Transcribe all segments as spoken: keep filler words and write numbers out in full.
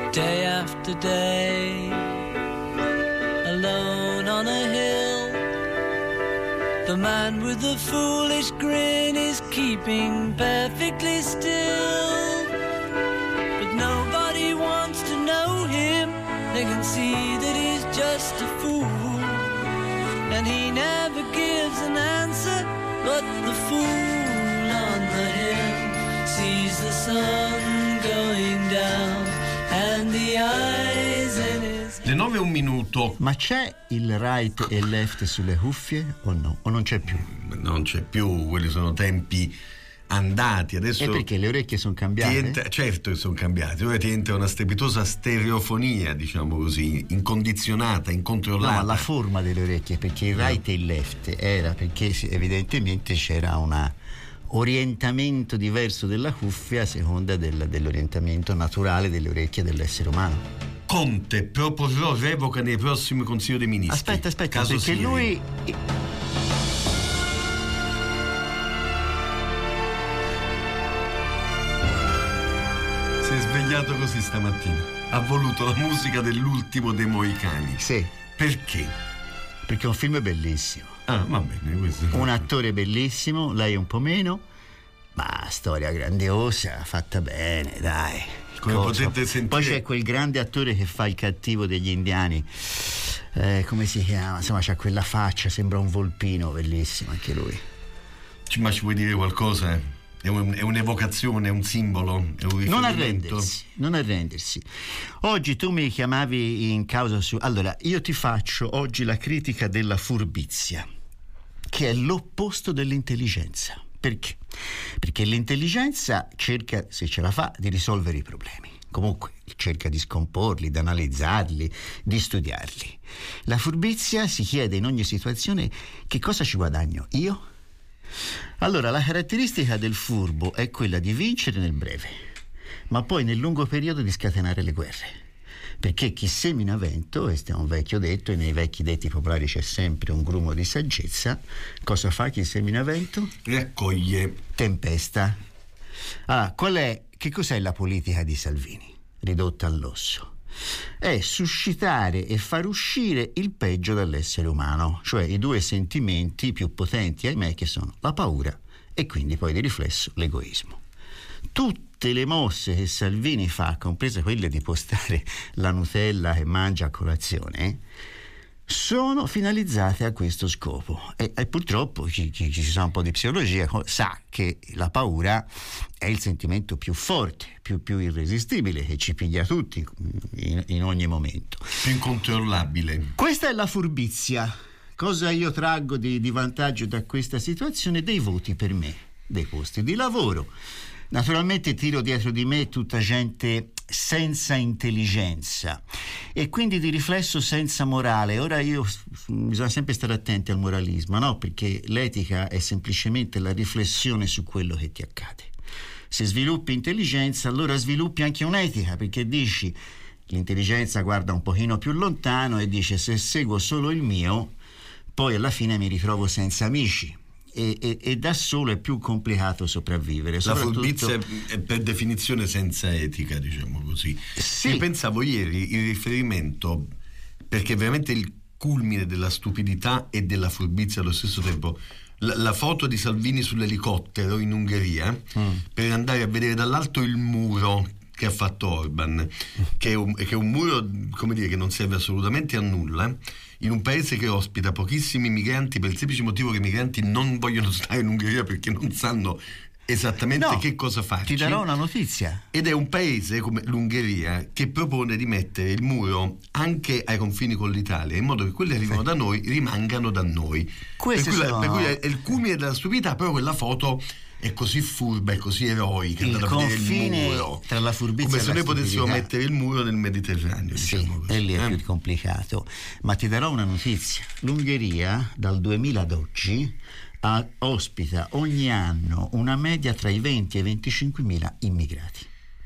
day after day, alone on a hill. The man with the foolish grin is keeping perfectly still, but nobody wants to know him. They can see that he's just a fool, and he never gives an answer, but the fool on the hill sees the sun going down and the eyes in his... Le nove e un minuto. Ma c'è il right e il left sulle cuffie o no? O non c'è più? Non c'è più, quelli sono tempi andati. Adesso è perché le orecchie sono cambiate? Entra, certo che sono cambiate. Ora ti entra una strepitosa stereofonia, diciamo così, incondizionata, incontrollata. No, ma la forma delle orecchie, perché il right no. e il left era perché evidentemente c'era un orientamento diverso della cuffia a seconda del, dell'orientamento naturale delle orecchie dell'essere umano. Conte proporrò revoca nei prossimi Consiglio dei Ministri. Aspetta, aspetta, Caso perché Siri. lui... Si è svegliato così stamattina. Ha voluto la musica dell'ultimo dei Mohicani. Sì. Perché? Perché è un film bellissimo. Ah, va bene, questo. Un attore bellissimo, lei un po' meno, ma storia grandiosa, fatta bene, dai. Come Cosa? potete sentire. Poi c'è quel grande attore che fa il cattivo degli indiani. Eh, come si chiama? Insomma, c'ha quella faccia, sembra un volpino, bellissimo anche lui. Ma ci vuoi dire qualcosa? È, un, è un'evocazione, è un simbolo, è un non arrendersi, non arrendersi. Oggi tu mi chiamavi in causa su... Allora, io ti faccio oggi la critica della furbizia, che è l'opposto dell'intelligenza. Perché? Perché l'intelligenza cerca, se ce la fa, di risolvere i problemi. Comunque cerca di scomporli, di analizzarli, di studiarli. La furbizia si chiede in ogni situazione: che cosa ci guadagno io? Allora, la caratteristica del furbo è quella di vincere nel breve, ma poi nel lungo periodo di scatenare le guerre. Perché chi semina vento, questo è un vecchio detto, e nei vecchi detti popolari c'è sempre un grumo di saggezza. Cosa fa chi semina vento? Raccoglie tempesta. Allora, qual è, che cos'è la politica di Salvini, ridotta all'osso? È suscitare e far uscire il peggio dall'essere umano, cioè i due sentimenti più potenti, ahimè, che sono la paura e quindi poi di riflesso l'egoismo. Tutte le mosse che Salvini fa, comprese quelle di postare la Nutella che mangia a colazione, sono finalizzate a questo scopo. E, e purtroppo chi, chi, chi sa un po' di psicologia sa che la paura è il sentimento più forte, più, più irresistibile, che ci piglia tutti in, in ogni momento. Più incontrollabile. Questa è la furbizia. Cosa io traggo di, di vantaggio da questa situazione? Dei voti per me, dei posti di lavoro. Naturalmente tiro dietro di me tutta gente senza intelligenza e quindi di riflesso senza morale. Ora io bisogna sempre stare attenti al moralismo, no? Perché l'etica è semplicemente la riflessione su quello che ti accade. Se sviluppi intelligenza, allora sviluppi anche un'etica, perché dici l'intelligenza guarda un pochino più lontano e dice: se seguo solo il mio, poi alla fine mi ritrovo senza amici. E, e, e da solo è più complicato sopravvivere. La furbizia è per definizione senza etica, diciamo così. Sì. Io pensavo ieri il riferimento, perché veramente il culmine della stupidità e della furbizia allo stesso tempo, la, la foto di Salvini sull'elicottero in Ungheria mm. per andare a vedere dall'alto il muro che ha fatto Orban, che è, un, che è un muro, come dire, che non serve assolutamente a nulla, in un paese che ospita pochissimi migranti, per il semplice motivo che i migranti non vogliono stare in Ungheria perché non sanno esattamente no, che cosa farci. Ti darò una notizia. Ed è un paese come l'Ungheria che propone di mettere il muro anche ai confini con l'Italia, in modo che quelli che arrivano da noi rimangano da noi. Queste per, cui, sono... per cui è il culmine della stupidità, però quella foto è così furba, è così eroica, il confine il muro, tra la furbizia come e se la noi potessimo stupidità. mettere il muro nel Mediterraneo, sì, diciamo così. E lì è eh? più complicato. Ma ti darò una notizia: l'Ungheria dal duemila ad oggi ha, ospita ogni anno una media tra i venti e i venticinquemila immigrati.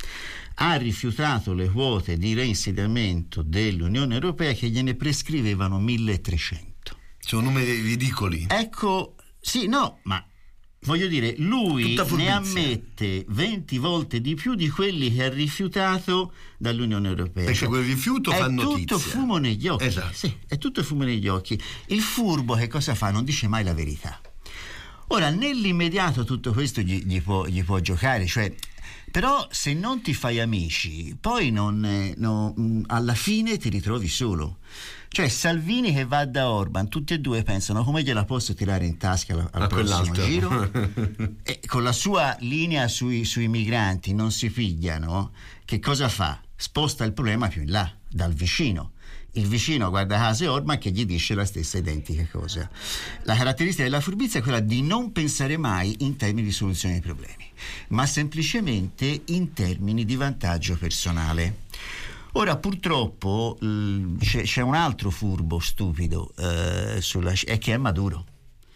Ha rifiutato le quote di reinsediamento dell'Unione Europea che gliene prescrivevano milletrecento. Sono numeri ridicoli. Ecco, sì, no, ma voglio dire, lui ne ammette venti volte di più di quelli che ha rifiutato dall'Unione Europea. Perché quel rifiuto fa notizia. È tutto fumo negli occhi. Esatto. Sì, è tutto fumo negli occhi. Il furbo che cosa fa? Non dice mai la verità. Ora, nell'immediato tutto questo gli, gli, può, gli può giocare, cioè, però se non ti fai amici, poi non, eh, no, alla fine ti ritrovi solo. Cioè Salvini che va da Orban, tutti e due pensano come gliela posso tirare in tasca al, al prossimo giro. E con la sua linea sui, sui migranti non si pigliano, che cosa fa? Sposta il problema più in là, dal vicino. Il vicino guarda caso Orban che gli dice la stessa identica cosa. La caratteristica della furbizia è quella di non pensare mai in termini di soluzione dei problemi, ma semplicemente in termini di vantaggio personale. Ora purtroppo l- c'è, c'è un altro furbo stupido eh, sulla, è che è Maduro.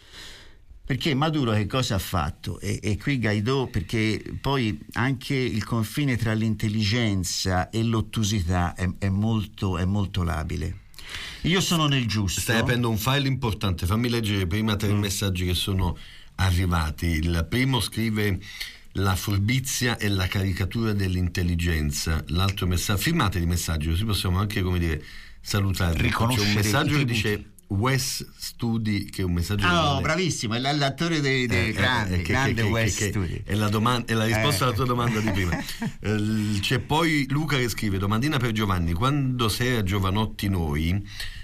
Perché Maduro che cosa ha fatto? E, e qui Guaidó, perché poi anche il confine tra l'intelligenza e l'ottusità è, è, molto, è molto labile. Io sono nel giusto. Stai aprendo un file importante, fammi leggere prima tre mm. messaggi che sono arrivati. Il primo scrive: la furbizia è la caricatura dell'intelligenza. L'altro messaggio, firmate i messaggi così possiamo anche, come dire, salutarli. C'è un messaggio che dice Wes Studi, che è un messaggio ah, oh, bravissimo, è l'attore dei, dei eh, grandi, eh, che, grande che, Wes che, Studi. È la, domanda, è la risposta eh. alla tua domanda di prima. eh, c'è poi Luca che scrive: domandina per Giovanni, quando sei a Giovanotti noi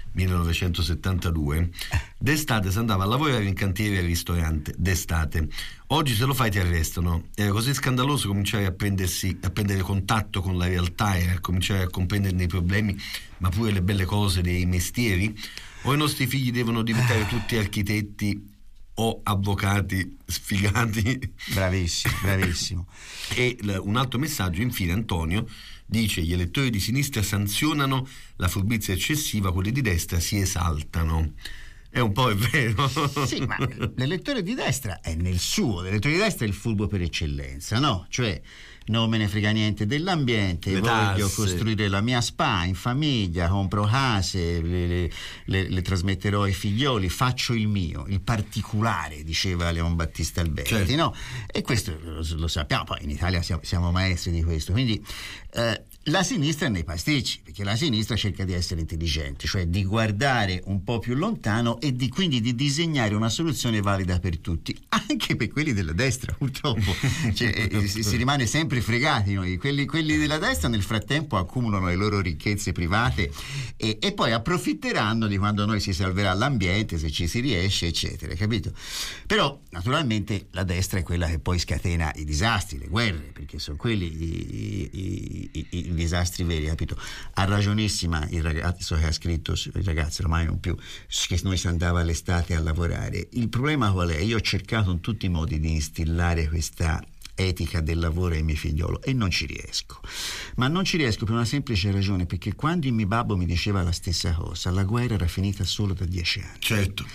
millenovecentosettantadue, d'estate si andava a lavorare in cantiere al ristorante, d'estate. Oggi se lo fai ti arrestano. Era così scandaloso cominciare a prendersi, a prendere contatto con la realtà e a cominciare a comprenderne i problemi, ma pure le belle cose dei mestieri. O i nostri figli devono diventare tutti architetti o avvocati sfigati? Bravissimo, bravissimo. E l- un altro messaggio, infine, Antonio dice: gli elettori di sinistra sanzionano la furbizia eccessiva, quelli di destra si esaltano. È un po' è vero. Sì, ma l'elettore di destra è nel suo, l'elettore di destra è il furbo per eccellenza, no? Cioè non me ne frega niente dell'ambiente, le voglio tasse. Costruire la mia spa in famiglia, compro case, le, le, le, le trasmetterò ai figlioli, faccio il mio, il particolare, diceva Leon Battista Alberti, certo. No? E questo lo, lo sappiamo, poi in Italia siamo, siamo maestri di questo, quindi eh, la sinistra è nei pasticci, perché la sinistra cerca di essere intelligente, cioè di guardare un po' più lontano e di quindi di disegnare una soluzione valida per tutti, anche per quelli della destra, purtroppo. Cioè, eh, si, si rimane sempre fregati noi. Quelli, quelli della destra nel frattempo accumulano le loro ricchezze private e, e poi approfitteranno di quando noi si salverà l'ambiente, se ci si riesce, eccetera, capito? Però naturalmente la destra è quella che poi scatena i disastri, le guerre, perché sono quelli i, i, i, i disastri veri, capito? Ha ragionissima il ragazzo che ha scritto, il ragazzo ormai non più, che noi si andava all'estate a lavorare. Il problema qual è? Io ho cercato in tutti i modi di instillare questa etica del lavoro ai miei figliolo e non ci riesco, ma non ci riesco per una semplice ragione, perché quando il mio babbo mi diceva la stessa cosa, la guerra era finita solo da dieci anni, certo,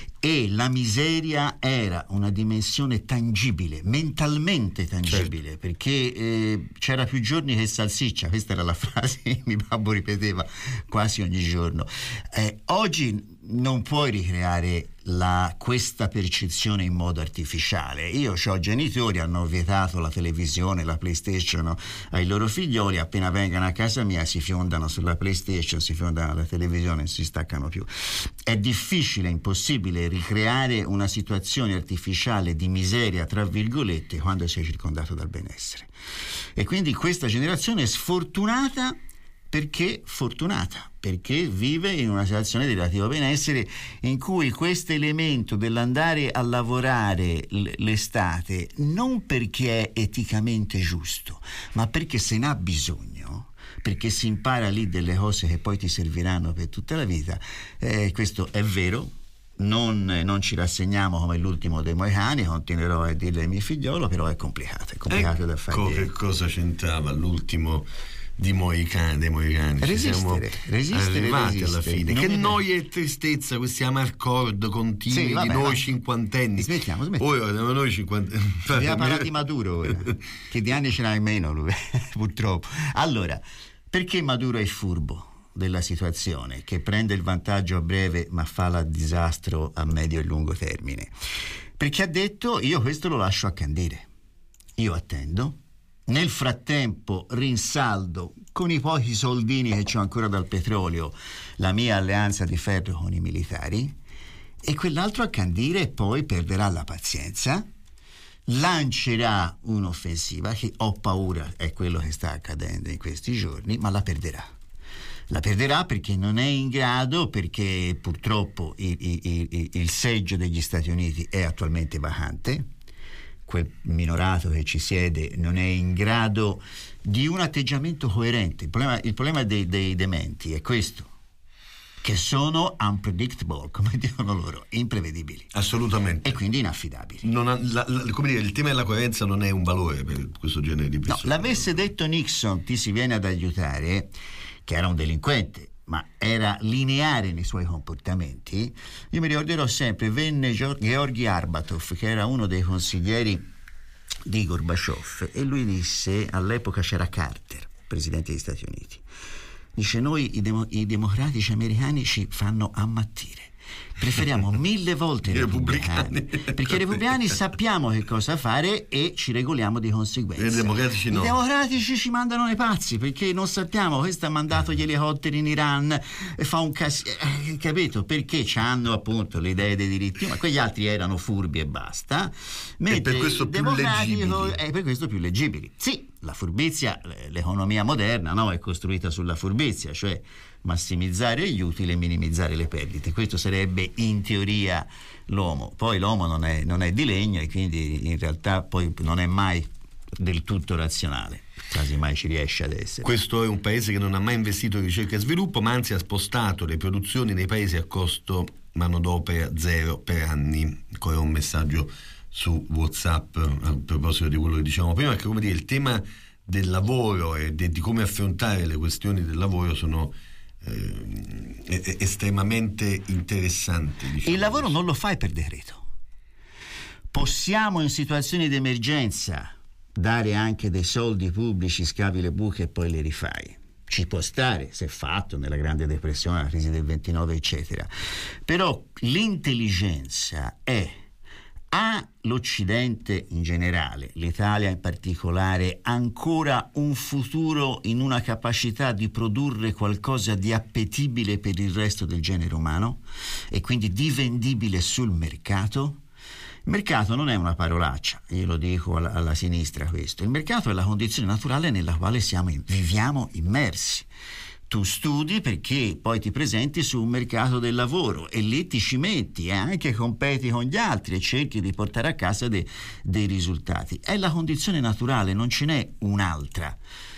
e la miseria era una dimensione tangibile, mentalmente tangibile, certo. Perché eh, c'era più giorni che salsiccia, questa era la frase che mio babbo ripeteva quasi ogni giorno. Eh, oggi non puoi ricreare la, questa percezione in modo artificiale. Io ho genitori, hanno vietato la televisione, la PlayStation ai loro figlioli, appena vengono a casa mia si fiondano sulla PlayStation, si fiondano alla televisione, non si staccano più. È difficile, impossibile ricreare una situazione artificiale di miseria, tra virgolette, quando sei circondato dal benessere. E quindi questa generazione è sfortunata, perché fortunata, perché vive in una situazione di relativo benessere in cui questo elemento dell'andare a lavorare l'estate, non perché è eticamente giusto, ma perché se n'ha bisogno, perché si impara lì delle cose che poi ti serviranno per tutta la vita, eh, questo è vero. Non, non ci rassegniamo come l'ultimo dei Moicani, continuerò a dirle ai miei figliolo, però è complicato, è complicato ecco da fare. Che cosa c'entrava l'ultimo di Moicani, dei Moicani? Resistere, siamo resistere, arrivati resistere. alla fine. Non che mi... noia e tristezza questi amarcord continui sì, vabbè, di noi vabbè. cinquantenni. Smettiamo, smettiamo. Ora, noi cinquantenni. Dobbiamo parlare di Maduro ora, che di anni ce n'ha in meno lui, purtroppo. Allora, perché Maduro è furbo della situazione, che prende il vantaggio a breve ma fa il disastro a medio e lungo termine? perché ha detto: io questo lo lascio accandire, io attendo, nel frattempo rinsaldo con i pochi soldini che c'ho ancora dal petrolio la mia alleanza di ferro con i militari, e quell'altro accandire e poi perderà la pazienza, lancerà un'offensiva che ho paura è quello che sta accadendo in questi giorni, ma la perderà. La perderà perché non è in grado, perché purtroppo il, il, il, il seggio degli Stati Uniti è attualmente vacante, quel minorato che ci siede non è in grado di un atteggiamento coerente. Il problema, il problema dei, dei dementi è questo, che sono unpredictable, come dicono loro, imprevedibili. Assolutamente. E quindi inaffidabili. Non ha, la, la, come dire, il tema della coerenza non è un valore per questo genere di persone. No, l'avesse detto Nixon, ti si viene ad aiutare, che era un delinquente, ma era lineare nei suoi comportamenti, io mi ricorderò sempre, venne Georgi Arbatov, che era uno dei consiglieri di Gorbaciov, e lui disse, all'epoca c'era Carter, presidente degli Stati Uniti, dice: noi i, demo, i democratici americani ci fanno ammattire, preferiamo mille volte i repubblicani, repubblicani perché i repubblicani sappiamo che cosa fare e ci regoliamo di conseguenza. I democratici no. I democratici ci mandano nei pazzi perché non sappiamo, questo ha mandato gli elicotteri in Iran e fa un casino, eh, capito? Perché hanno appunto le idee dei diritti, ma quegli altri erano furbi e basta, mentre e per questo più leggibili. È per questo più leggibili. Sì, la furbizia, l'economia moderna, no, è costruita sulla furbizia, cioè massimizzare gli utili e minimizzare le perdite. Questo sarebbe in teoria l'uomo. Poi l'uomo non è, non è di legno e quindi in realtà poi non è mai del tutto razionale, quasi mai ci riesce ad essere. Questo è un paese che non ha mai investito in ricerca e sviluppo, ma anzi ha spostato le produzioni nei paesi a costo manodopera zero per anni. Ancora un messaggio su WhatsApp a proposito di quello che dicevamo prima, che come dire, il tema del lavoro e de, di come affrontare le questioni del lavoro sono eh, estremamente interessanti. Diciamo. Il lavoro non lo fai per decreto. Possiamo in situazioni di emergenza dare anche dei soldi pubblici, scavi le buche e poi le rifai. Ci può stare, se fatto nella Grande Depressione, la crisi del ventinove, eccetera. Però l'intelligenza è: ha l'Occidente in generale, l'Italia in particolare, ancora un futuro in una capacità di produrre qualcosa di appetibile per il resto del genere umano e quindi di vendibile sul mercato? Il mercato non è una parolaccia, io lo dico alla, alla sinistra questo. Il mercato è la condizione naturale nella quale siamo, viviamo immersi. Tu studi perché poi ti presenti su un mercato del lavoro e lì ti ci metti e anche competi con gli altri e cerchi di portare a casa de, dei risultati. È la condizione naturale, non ce n'è un'altra.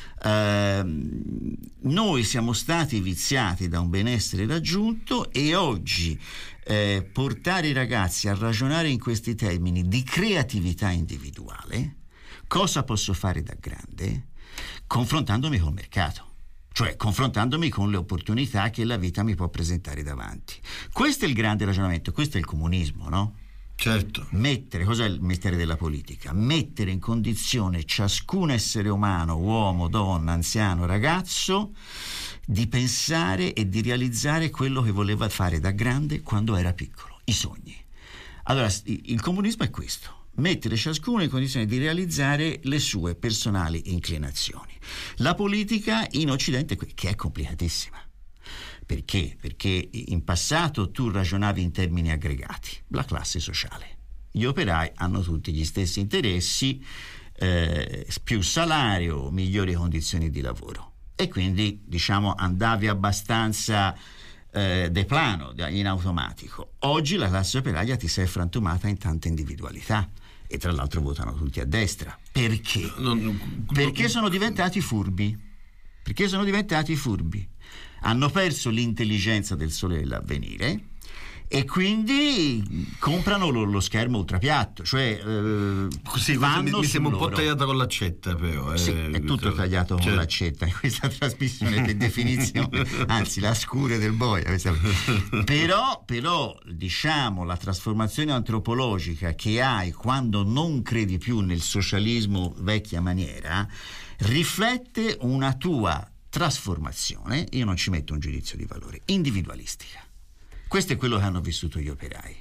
Uh, noi siamo stati viziati da un benessere raggiunto e oggi eh, portare i ragazzi a ragionare in questi termini di creatività individuale, cosa posso fare da grande, confrontandomi col mercato. Cioè confrontandomi con le opportunità che la vita mi può presentare davanti. Questo è il grande ragionamento, questo è il comunismo, no? Certo. Mettere, cos'è il mestiere della politica? Mettere in condizione ciascun essere umano, uomo, donna, anziano, ragazzo, di pensare e di realizzare quello che voleva fare da grande quando era piccolo, i sogni. Allora, il comunismo è questo. Mettere ciascuno in condizione di realizzare le sue personali inclinazioni. La politica in Occidente, che è complicatissima. Perché? Perché in passato tu ragionavi in termini aggregati, la classe sociale. Gli operai hanno tutti gli stessi interessi, eh, più salario, migliori condizioni di lavoro. E quindi, diciamo, andavi abbastanza eh, de plano, in automatico. Oggi la classe operaia ti si è frantumata in tante individualità. E tra l'altro votano tutti a destra. Perché? Non, non, Perché sono diventati furbi. Perché sono diventati furbi. Hanno perso l'intelligenza del sole dell'avvenire e quindi comprano lo, lo schermo ultrapiatto, cioè eh, sì, vanno mi, mi sembra un po' loro. tagliata con l'accetta, però eh, sì, è tutto tagliato cioè... con l'accetta in questa trasmissione di definizione, anzi la scure del boia questa... però, però diciamo la trasformazione antropologica che hai quando non credi più nel socialismo vecchia maniera riflette una tua trasformazione, io non ci metto un giudizio di valore, individualistica. Questo è quello che hanno vissuto gli operai.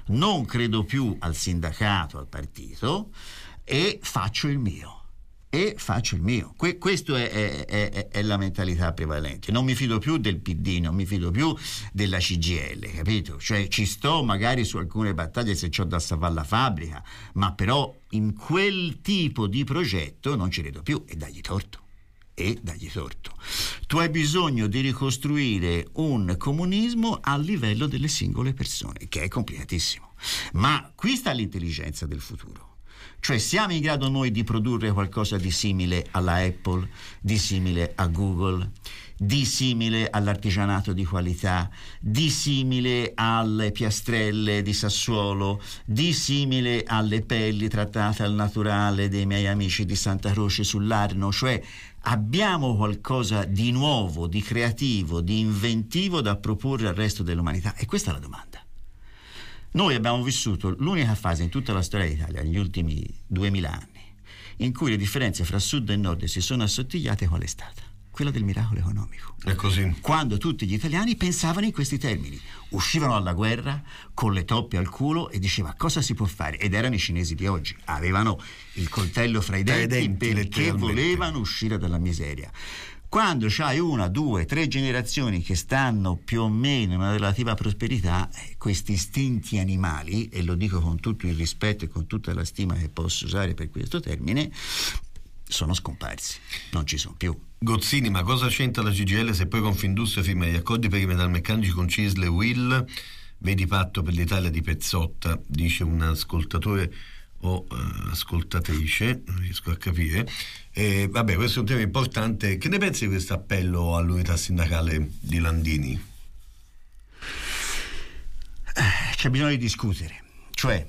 non credo più al sindacato, al partito, e faccio il mio. E faccio il mio. Que- questo è, è, è, è la mentalità prevalente. Non mi fido più del P D, non mi fido più della C G I L, capito? Cioè ci sto magari su alcune battaglie se c'ho da salvare la fabbrica, ma però in quel tipo di progetto non ci credo più, e dagli torto. E dagli torto. Tu hai bisogno di ricostruire un comunismo a livello delle singole persone, che è complicatissimo. Ma qui sta l'intelligenza del futuro. Cioè siamo in grado noi di produrre qualcosa di simile alla Apple, di simile a Google, di simile all'artigianato di qualità, di simile alle piastrelle di Sassuolo, di simile alle pelli trattate al naturale dei miei amici di Santa Croce sull'Arno. Cioè abbiamo qualcosa di nuovo, di creativo, di inventivo da proporre al resto dell'umanità? E questa è la domanda. Noi abbiamo vissuto l'unica fase in tutta la storia d'Italia, negli ultimi duemila anni, in cui le differenze fra sud e nord si sono assottigliate. Qual è stata? Quella del miracolo economico. È così. Quando tutti gli italiani pensavano in questi termini, uscivano alla guerra con le toppe al culo e diceva cosa si può fare, ed erano i cinesi di oggi, avevano il coltello fra i denti, denti perché volevano uscire dalla miseria. Quando c'hai una, due, tre generazioni che stanno più o meno in una relativa prosperità, eh, questi istinti animali, e lo dico con tutto il rispetto e con tutta la stima che posso usare per questo termine, sono scomparsi, non ci sono più. Gozzini, ma cosa c'entra la C G I L se poi Confindustria firma gli accordi per i metalmeccanici con C I S L e U I L? Vedi Patto per l'Italia di Pezzotta, dice un ascoltatore o uh, ascoltatrice, non riesco a capire. E, vabbè, questo è un tema importante. Che ne pensi di questo appello all'unità sindacale di Landini? Eh, c'è bisogno di discutere. Cioè,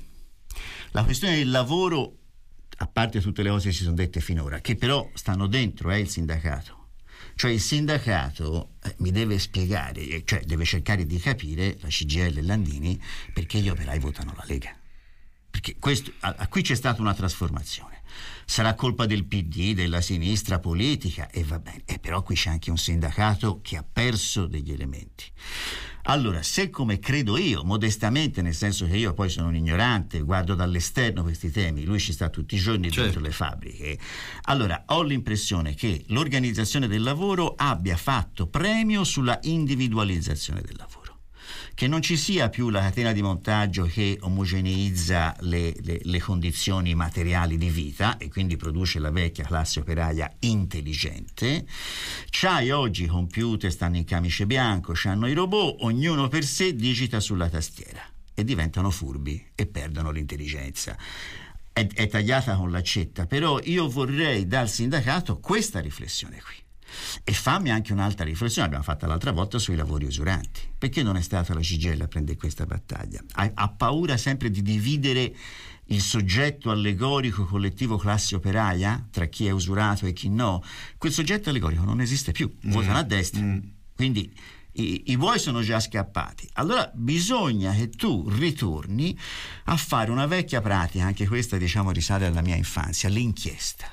la questione del lavoro, a parte tutte le cose che si sono dette finora, che però stanno dentro, è il sindacato. Cioè il sindacato eh, mi deve spiegare, cioè deve cercare di capire, la C G I L e Landini, perché gli operai votano la Lega. Perché questo, a, a qui c'è stata una trasformazione. Sarà colpa del P D, della sinistra politica, e va bene, e però qui c'è anche un sindacato che ha perso degli elementi. Allora, se come credo io, modestamente, nel senso che io poi sono un ignorante, guardo dall'esterno questi temi, lui ci sta tutti i giorni certo. dentro le fabbriche, allora ho l'impressione che l'organizzazione del lavoro abbia fatto premio sulla individualizzazione del lavoro. Che non ci sia più la catena di montaggio che omogeneizza le, le, le condizioni materiali di vita e quindi produce la vecchia classe operaia intelligente. C'hai oggi i computer, stanno in camice bianco, c'hanno i robot, ognuno per sé digita sulla tastiera e diventano furbi e perdono l'intelligenza. È, è tagliata con l'accetta, però io vorrei dal sindacato questa riflessione qui. E fammi anche un'altra riflessione, abbiamo fatta l'altra volta sui lavori usuranti. Perché non è stata la C G I L a prendere questa battaglia? Ha, ha paura sempre di dividere il soggetto allegorico collettivo classe operaia tra chi è usurato e chi no? Quel soggetto allegorico non esiste più, votano mm. a destra. Mm. Quindi i, i buoi sono già scappati. Allora bisogna che tu ritorni a fare una vecchia pratica, anche questa diciamo risale alla mia infanzia, l'inchiesta.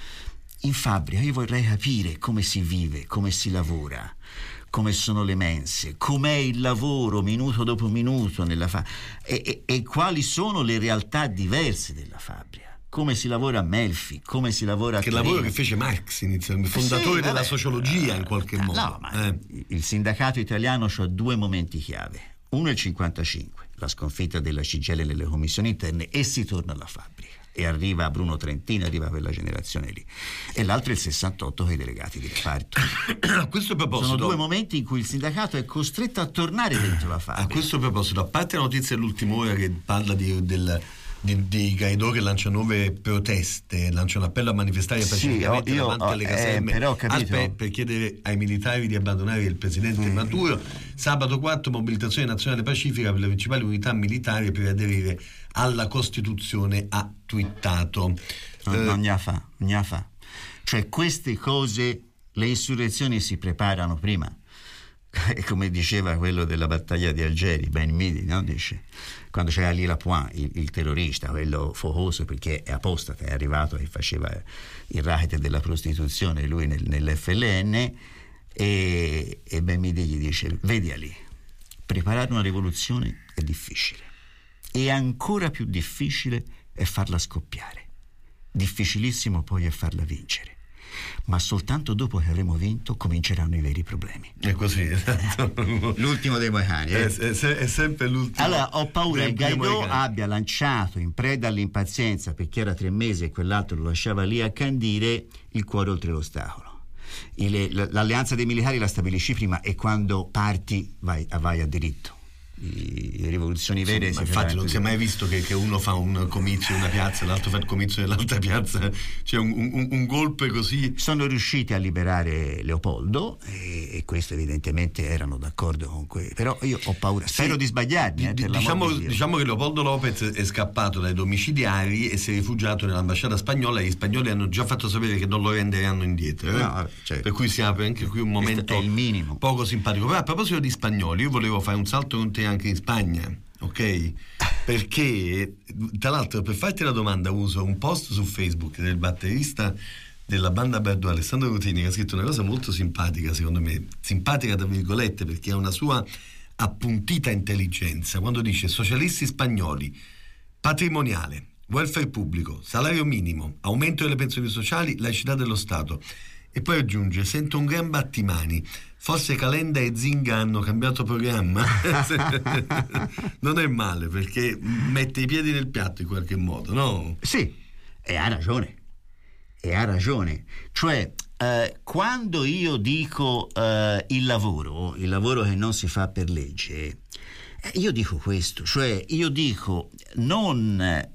In fabbrica io vorrei capire come si vive, come si lavora, come sono le mense, com'è il lavoro minuto dopo minuto nella fa- e, e, e quali sono le realtà diverse della fabbrica, come si lavora a Melfi, come si lavora a che Torino. lavoro che fece Marx inizialmente, fondatore sì, della vabbè, sociologia in qualche no, modo. No, ma eh. il sindacato italiano ha due momenti chiave. Uno è il cinquantacinque, la sconfitta della C G I L nelle commissioni interne, e si torna alla fabbrica. E arriva Bruno Trentin, arriva quella generazione lì. E l'altro è il sessantotto con i delegati di reparto. A questo proposito, sono due momenti in cui il sindacato è costretto a tornare dentro la fabbrica. A questo proposito, a parte la notizia dell'ultima ora che parla di, del, di, di Guaidó che lancia nuove proteste, lancia un appello a manifestare pacificamente sì, io, davanti io, alle eh, caserme però, capito, Aspetta, per chiedere ai militari di abbandonare il presidente mm. Maduro. Sabato quattro, mobilitazione nazionale pacifica per le principali unità militari per aderire alla Costituzione, ha twittato. Non, eh, non ne fa, ne fa. Cioè queste cose, le insurrezioni si preparano prima. Come diceva quello della battaglia di Algeri, Ben Midi, no? Dice, quando c'era lì Lapointe, il, il terrorista, quello focoso perché è apostata, è arrivato e faceva il racket della prostituzione lui nel, nell'F L N, e, e Ben Midi gli dice: vedi lì, preparare una rivoluzione è difficile, e ancora più difficile è farla scoppiare. Difficilissimo poi è farla vincere. Ma soltanto dopo che avremo vinto cominceranno i veri problemi. È così, esatto. L'ultimo dei Moicani. Eh? È, è, è sempre l'ultimo. Allora ho paura che Guaidó Moicani abbia lanciato in preda all'impazienza, perché era tre mesi e quell'altro lo lasciava lì a candire, il cuore oltre l'ostacolo. Il, l'alleanza dei militari la stabilisci prima e quando parti vai, vai a diritto. Le rivoluzioni vere, sì, infatti non si è mai visto che, che uno fa un comizio in una piazza e l'altro fa il comizio nell'altra piazza, c'è un, un, un golpe così. Sono riusciti a liberare Leopoldo e, e questo evidentemente erano d'accordo con quello, però io ho paura, spero sì, di sbagliarmi. Eh, d- diciamo, di diciamo che Leopoldo Lopez è scappato dai domiciliari e si è rifugiato nell'ambasciata spagnola e gli spagnoli hanno già fatto sapere che non lo renderanno indietro, eh? No, certo. Per cui si apre anche qui un momento il minimo. Poco simpatico. Però a proposito di spagnoli, io volevo fare un salto con te anche in Spagna, ok? Perché tra l'altro, per farti la domanda, uso un post su Facebook del batterista della banda Bardot, Alessandro Rutini, che ha scritto una cosa molto simpatica, secondo me, simpatica tra virgolette, perché ha una sua appuntita intelligenza quando dice: socialisti spagnoli, patrimoniale, welfare pubblico, salario minimo, aumento delle pensioni sociali, laicità dello Stato. E poi aggiunge: sento un gran battimani, forse Calenda e Zinga hanno cambiato programma. Non è male, perché mette i piedi nel piatto in qualche modo, no? Sì, e ha ragione, e ha ragione. Cioè, eh, quando io dico eh, il lavoro, il lavoro che non si fa per legge, eh, io dico questo, cioè io dico non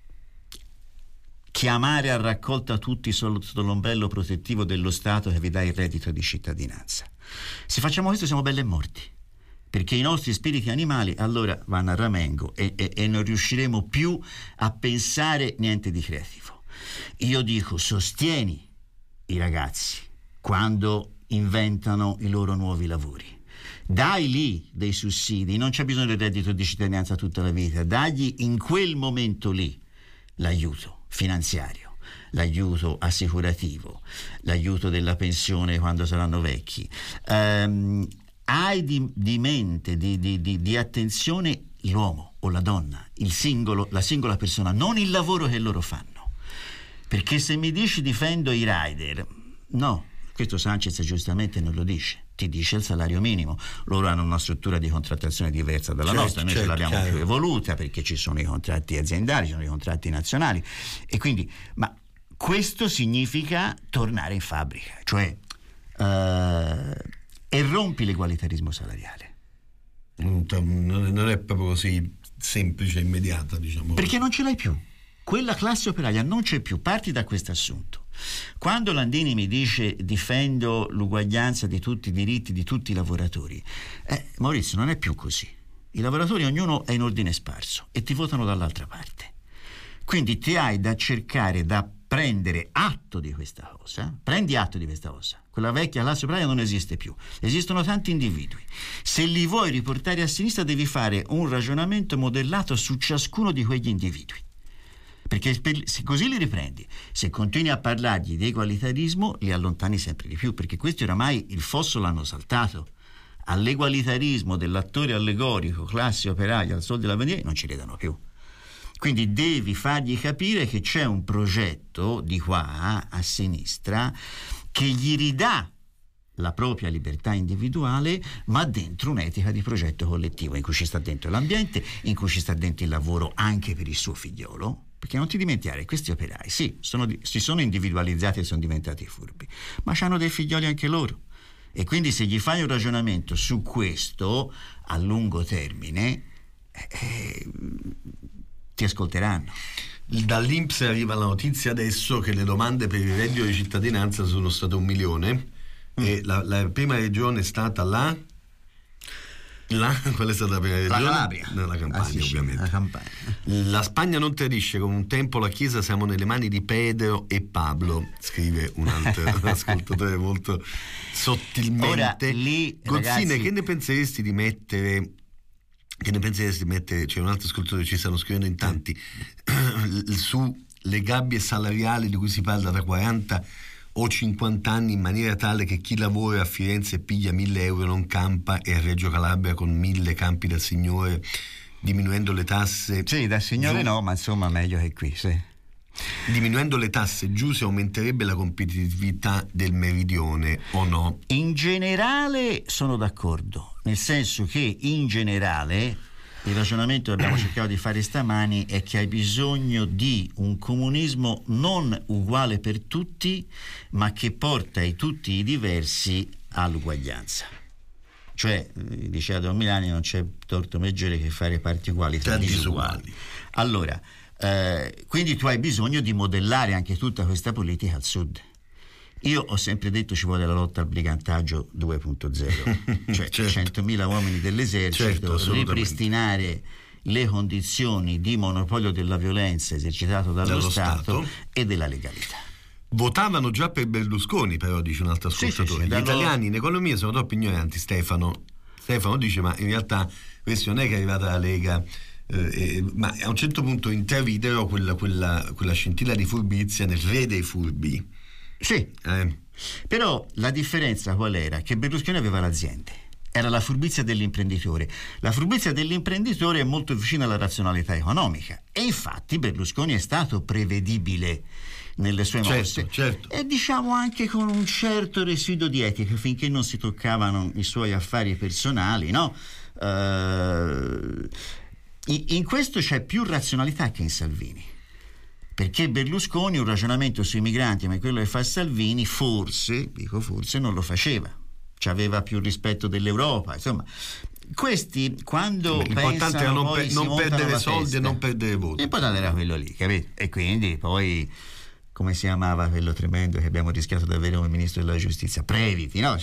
chiamare a raccolta tutti sotto l'ombrello protettivo dello Stato che vi dà il reddito di cittadinanza. Se facciamo questo siamo belli e morti, perché i nostri spiriti animali allora vanno a ramengo e, e, e non riusciremo più a pensare niente di creativo. Io dico: sostieni i ragazzi quando inventano i loro nuovi lavori, dai lì dei sussidi, non c'è bisogno del reddito di cittadinanza tutta la vita, dagli in quel momento lì l'aiuto finanziario, l'aiuto assicurativo, l'aiuto della pensione quando saranno vecchi. Um, hai di, di mente, di, di, di, di attenzione l'uomo o la donna, il singolo, la singola persona, non il lavoro che loro fanno. Perché se mi dici difendo i rider, no, questo Sanchez giustamente non lo dice, ti dice il salario minimo. Loro hanno una struttura di contrattazione diversa dalla certo, nostra, noi certo, ce l'abbiamo chiaro. più evoluta, perché ci sono i contratti aziendali, ci sono i contratti nazionali, e quindi, ma questo significa tornare in fabbrica, cioè uh, e rompi l'egualitarismo salariale. Non è proprio così semplice e immediata, diciamo. Perché non ce l'hai più. Quella classe operaia non c'è più, parti da questo assunto. Quando Landini mi dice difendo l'uguaglianza di tutti i diritti di tutti i lavoratori, eh, Maurizio, non è più così. I lavoratori, ognuno è in ordine sparso e ti votano dall'altra parte. Quindi ti hai da cercare, da prendere atto di questa cosa, prendi atto di questa cosa. Quella vecchia classe operaia non esiste più, esistono tanti individui. Se li vuoi riportare a sinistra devi fare un ragionamento modellato su ciascuno di quegli individui. Perché se così li riprendi, se continui a parlargli di egualitarismo, li allontani sempre di più, perché questi oramai il fosso l'hanno saltato. All'egualitarismo dell'attore allegorico, classe operaia, al sol della bandiera, non ci credono più. Quindi devi fargli capire che c'è un progetto di qua a sinistra che gli ridà la propria libertà individuale, ma dentro un'etica di progetto collettivo in cui ci sta dentro l'ambiente, in cui ci sta dentro il lavoro anche per il suo figliolo. Perché non ti dimenticare, questi operai, sì, sono, si sono individualizzati e sono diventati furbi, ma hanno dei figlioli anche loro. E quindi se gli fai un ragionamento su questo a lungo termine, eh, ti ascolteranno. Dall'I N P S arriva la notizia adesso che le domande per il reddito di cittadinanza sono state un milione mm. e la, la prima regione è stata la... La, qual è stata la prima regione? La Calabria. No, la Campania, ah, sì, ovviamente. La Campania. La Spagna non tradisce, come un tempo la Chiesa siamo nelle mani di Pedro e Pablo, scrive un altro ascoltatore molto sottilmente. Ora, lì, Gozzine, ragazzi... che ne penseresti di mettere... Che ne penseresti di mettere... C'è un altro ascoltatore, ci stanno scrivendo in tanti, su le gabbie salariali di cui si parla da quaranta o cinquanta anni, in maniera tale che chi lavora a Firenze e piglia mille euro non campa e a Reggio Calabria con mille campi dal Signore diminuendo le tasse. Sì, da signore giù, no, ma insomma meglio che qui, sì. Diminuendo le tasse giù si aumenterebbe la competitività del meridione o no? In generale sono d'accordo, nel senso che in generale il ragionamento che abbiamo cercato di fare stamani è che hai bisogno di un comunismo non uguale per tutti, ma che porta i tutti i diversi all'uguaglianza. Cioè, diceva Don Milani, non c'è torto maggiore che fare parti uguali tra, tra disuguali. disuguali. Allora, eh, quindi tu hai bisogno di modellare anche tutta questa politica al sud. Io ho sempre detto ci vuole la lotta al brigantaggio due punto zero, cioè certo. centomila uomini dell'esercito, certo, ripristinare le condizioni di monopolio della violenza esercitato dallo, dallo Stato, Stato e della legalità. Votavano già per Berlusconi, però, dice un altro ascoltatore. Sì, sì, sì, dallo... Gli italiani in economia sono troppo ignoranti. Stefano Stefano dice, ma in realtà questo non è che è arrivata la Lega, eh, eh, ma a un certo punto intravidero quella, quella, quella scintilla di furbizia nel re dei furbi. Sì, eh. Però la differenza qual era? Che Berlusconi aveva l'azienda. Era la furbizia dell'imprenditore. La furbizia dell'imprenditore è molto vicina alla razionalità economica e infatti Berlusconi è stato prevedibile nelle sue mosse, certo, certo. E diciamo anche con un certo residuo di etica finché non si toccavano i suoi affari personali, no? Uh, in, in questo c'è più razionalità che in Salvini, perché Berlusconi un ragionamento sui migranti, ma quello che fa Salvini forse, dico forse, non lo faceva, c'aveva più rispetto dell'Europa, insomma. Questi quando Beh, l'importante pensano era non, poi per, non perdere soldi testa, e non perdere voti. L'importante era quello lì, capito? E quindi poi, come si chiamava quello tremendo che abbiamo rischiato di avere come ministro della giustizia? Previti, no?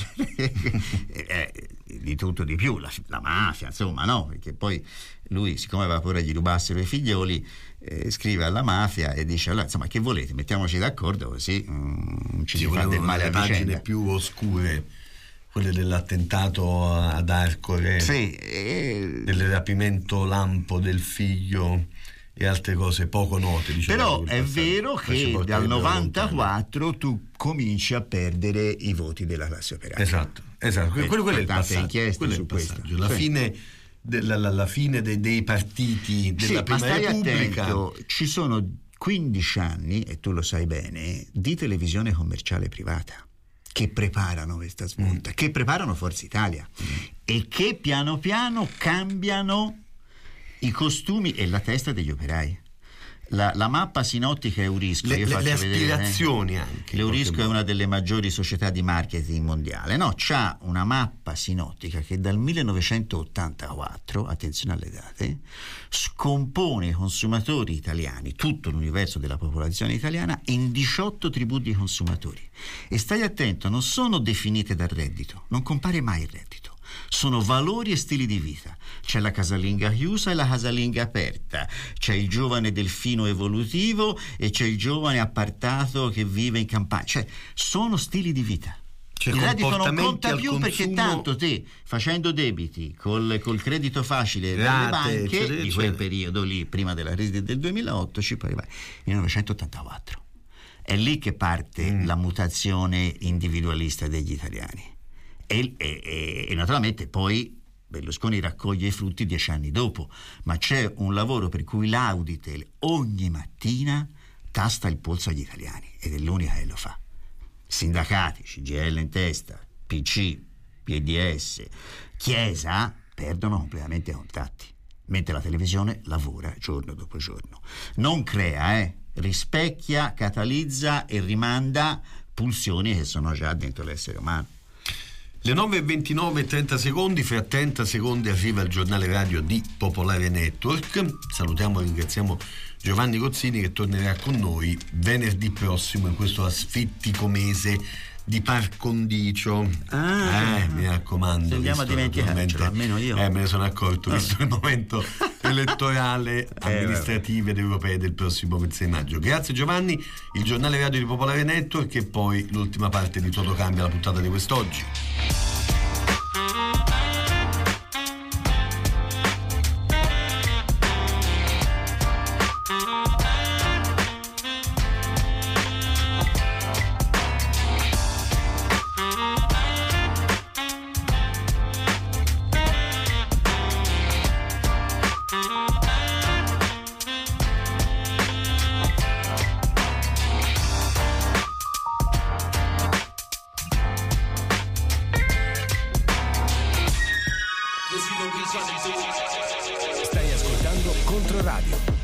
eh, di tutto di più, la, la mafia, insomma, no? Perché poi lui, siccome aveva paura gli rubassero i figlioli, eh, scrive alla mafia e dice, allora, insomma, che volete? Mettiamoci d'accordo così non ci si fa del male a vicenda. Le pagine più oscure, quelle dell'attentato ad Arcore, sì, e... del rapimento lampo del figlio e altre cose poco note, diciamo. Però è vero che dal novantaquattro tu cominci a perdere i voti della classe operaia. Esatto, esatto. E quello, quello è il passaggio, inchieste quello su è il passaggio. questo. La sì. fine della, la, la fine dei, dei partiti della sì, prima ma stai Repubblica. Attento, ci sono quindici anni, e tu lo sai bene, di televisione commerciale privata che preparano questa smonta, mm. che preparano Forza Italia mm. e che piano piano cambiano i costumi e la testa degli operai. La, la mappa sinottica Eurisco, le, io le, faccio le vedere, aspirazioni eh, anche. L'Eurisco è una delle maggiori società di marketing mondiale, no? C'ha una mappa sinottica che dal millenovecentottantaquattro, attenzione alle date, scompone i consumatori italiani, tutto l'universo della popolazione italiana, in diciotto tribù di consumatori. E stai attento, non sono definite dal reddito, non compare mai il reddito. Sono valori e stili di vita. C'è la casalinga chiusa e la casalinga aperta, c'è il giovane delfino evolutivo e c'è il giovane appartato che vive in campagna, cioè sono stili di vita. Cioè, il reddito non conta più consumo... perché tanto te facendo debiti col, col credito facile delle Rate, banche eccetera, di quel eccetera. periodo lì prima della crisi del duemilaotto ci poi vai millenovecentottantaquattro. È lì che parte mm. la mutazione individualista degli italiani. E, e, e naturalmente poi Berlusconi raccoglie i frutti dieci anni dopo, ma c'è un lavoro per cui l'Auditel ogni mattina tasta il polso agli italiani ed è l'unica che lo fa. Sindacati, C G I L in testa, P C, P D S, Chiesa perdono completamente i contatti, mentre la televisione lavora giorno dopo giorno. Non crea, eh, rispecchia, catalizza e rimanda pulsioni che sono già dentro l'essere umano. Le nove e ventinove e trenta secondi, fra trenta secondi arriva il giornale radio di Popolare Network. Salutiamo e ringraziamo Giovanni Gozzini che tornerà con noi venerdì prossimo in questo asfittico mese di par condicio. Ah, eh, mi raccomando. Andiamo a dimenticarcelo, almeno io. Eh, me ne sono accorto, visto il momento elettorale, amministrative ed europee del prossimo ventisei maggio. Grazie Giovanni, il giornale radio di Popolare Network e poi l'ultima parte di Toto Cambia, la puntata di quest'oggi. Mm-hmm. Stai ascoltando Controradio.